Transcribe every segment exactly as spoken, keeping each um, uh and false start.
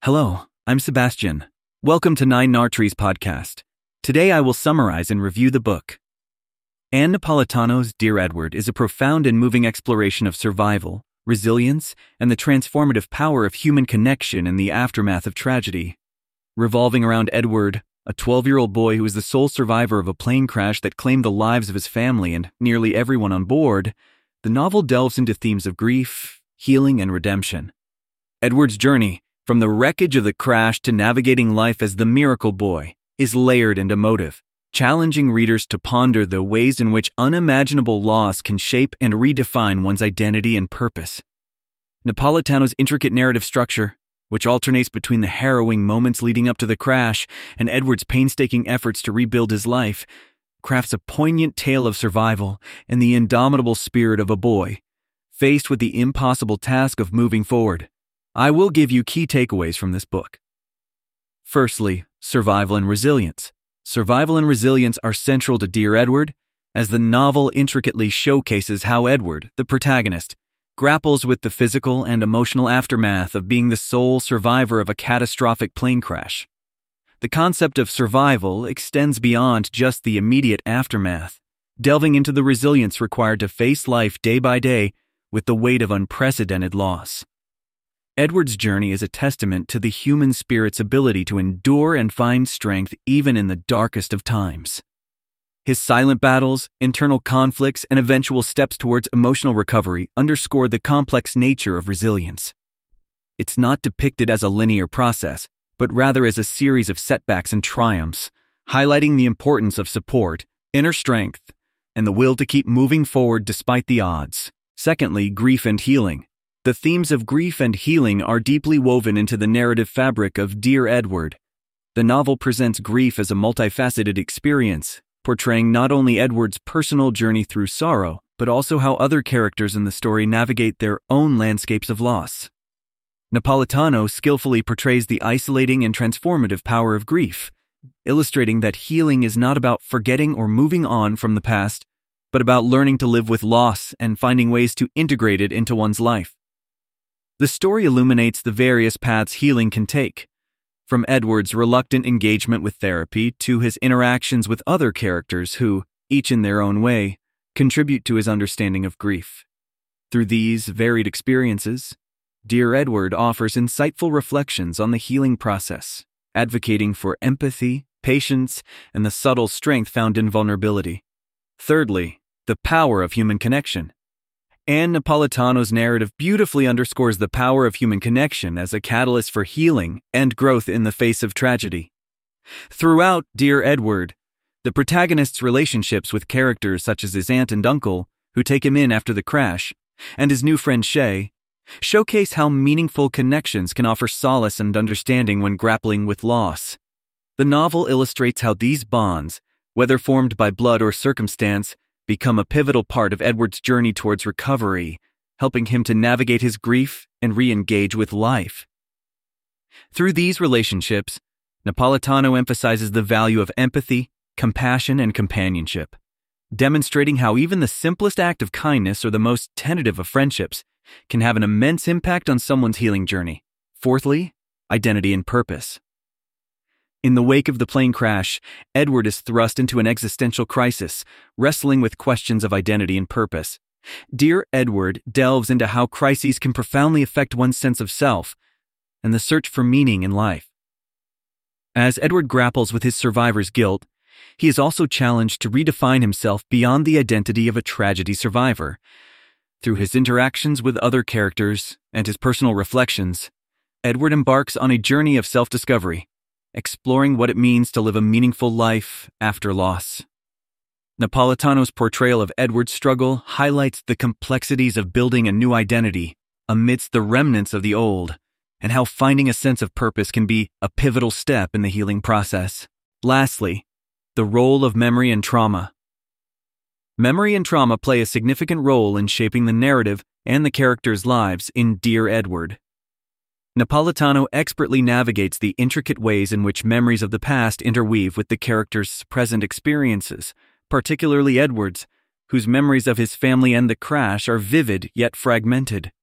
Hello, I'm Sebastian. Welcome to Nine Nartrees podcast. Today I will summarize and review the book. Ann Napolitano's Dear Edward is a profound and moving exploration of survival, resilience, and the transformative power of human connection in the aftermath of tragedy. Revolving around Edward, a twelve-year-old boy who is the sole survivor of a plane crash that claimed the lives of his family and nearly everyone on board, the novel delves into themes of grief, healing, and redemption. Edward's journey, from the wreckage of the crash to navigating life as the miracle boy, is layered and emotive, challenging readers to ponder the ways in which unimaginable loss can shape and redefine one's identity and purpose. Napolitano's intricate narrative structure, which alternates between the harrowing moments leading up to the crash and Edward's painstaking efforts to rebuild his life, crafts a poignant tale of survival and the indomitable spirit of a boy, faced with the impossible task of moving forward. I will give you key takeaways from this book. Firstly, survival and resilience. Survival and resilience are central to Dear Edward, as the novel intricately showcases how Edward, the protagonist, grapples with the physical and emotional aftermath of being the sole survivor of a catastrophic plane crash. The concept of survival extends beyond just the immediate aftermath, delving into the resilience required to face life day by day with the weight of unprecedented loss. Edward's journey is a testament to the human spirit's ability to endure and find strength even in the darkest of times. His silent battles, internal conflicts, and eventual steps towards emotional recovery underscore the complex nature of resilience. It's not depicted as a linear process, but rather as a series of setbacks and triumphs, highlighting the importance of support, inner strength, and the will to keep moving forward despite the odds. Secondly, grief and healing. The themes of grief and healing are deeply woven into the narrative fabric of Dear Edward. The novel presents grief as a multifaceted experience, portraying not only Edward's personal journey through sorrow, but also how other characters in the story navigate their own landscapes of loss. Napolitano skillfully portrays the isolating and transformative power of grief, illustrating that healing is not about forgetting or moving on from the past, but about learning to live with loss and finding ways to integrate it into one's life. The story illuminates the various paths healing can take, from Edward's reluctant engagement with therapy to his interactions with other characters who, each in their own way, contribute to his understanding of grief. Through these varied experiences, Dear Edward offers insightful reflections on the healing process, advocating for empathy, patience, and the subtle strength found in vulnerability. Thirdly, the power of human connection. Ann Napolitano's narrative beautifully underscores the power of human connection as a catalyst for healing and growth in the face of tragedy. Throughout Dear Edward, the protagonist's relationships with characters such as his aunt and uncle, who take him in after the crash, and his new friend Shay, showcase how meaningful connections can offer solace and understanding when grappling with loss. The novel illustrates how these bonds, whether formed by blood or circumstance, become a pivotal part of Edward's journey towards recovery, helping him to navigate his grief and re-engage with life. Through these relationships, Napolitano emphasizes the value of empathy, compassion, and companionship, demonstrating how even the simplest act of kindness or the most tentative of friendships can have an immense impact on someone's healing journey. Fourthly, identity and purpose. In the wake of the plane crash, Edward is thrust into an existential crisis, wrestling with questions of identity and purpose. Dear Edward delves into how crises can profoundly affect one's sense of self and the search for meaning in life. As Edward grapples with his survivor's guilt, he is also challenged to redefine himself beyond the identity of a tragedy survivor. Through his interactions with other characters and his personal reflections, Edward embarks on a journey of self-discovery, exploring what it means to live a meaningful life after loss. Napolitano's portrayal of Edward's struggle highlights the complexities of building a new identity amidst the remnants of the old, and how finding a sense of purpose can be a pivotal step in the healing process. Lastly, the role of memory and trauma. Memory and trauma play a significant role in shaping the narrative and the characters' lives in Dear Edward. Napolitano expertly navigates the intricate ways in which memories of the past interweave with the characters' present experiences, particularly Edward's, whose memories of his family and the crash are vivid yet fragmented.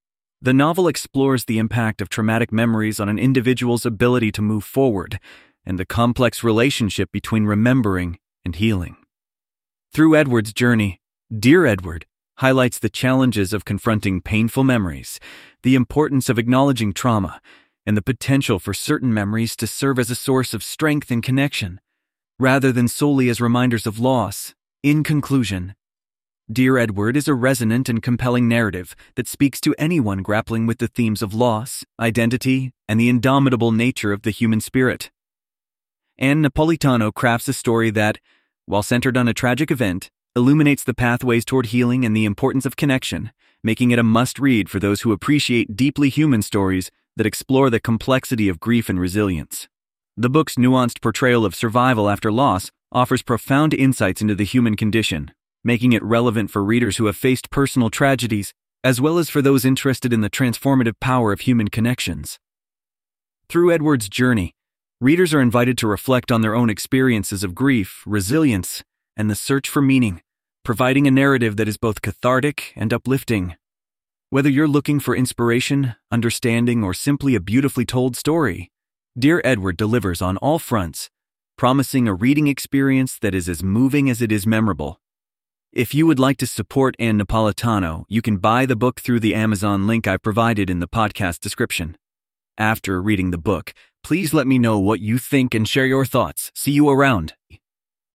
The novel explores the impact of traumatic memories on an individual's ability to move forward and the complex relationship between remembering and healing. Through Edward's journey, Dear Edward highlights the challenges of confronting painful memories, the importance of acknowledging trauma, and the potential for certain memories to serve as a source of strength and connection, rather than solely as reminders of loss. In conclusion, Dear Edward is a resonant and compelling narrative that speaks to anyone grappling with the themes of loss, identity, and the indomitable nature of the human spirit. Ann Napolitano crafts a story that, while centered on a tragic event, illuminates the pathways toward healing and the importance of connection, making it a must-read for those who appreciate deeply human stories that explore the complexity of grief and resilience. The book's nuanced portrayal of survival after loss offers profound insights into the human condition, making it relevant for readers who have faced personal tragedies, as well as for those interested in the transformative power of human connections. Through Edward's journey, readers are invited to reflect on their own experiences of grief, resilience, and the search for meaning, providing a narrative that is both cathartic and uplifting. Whether you're looking for inspiration, understanding, or simply a beautifully told story, Dear Edward delivers on all fronts, promising a reading experience that is as moving as it is memorable. If you would like to support Ann Napolitano, you can buy the book through the Amazon link I provided in the podcast description. After reading the book, please let me know what you think and share your thoughts. See you around.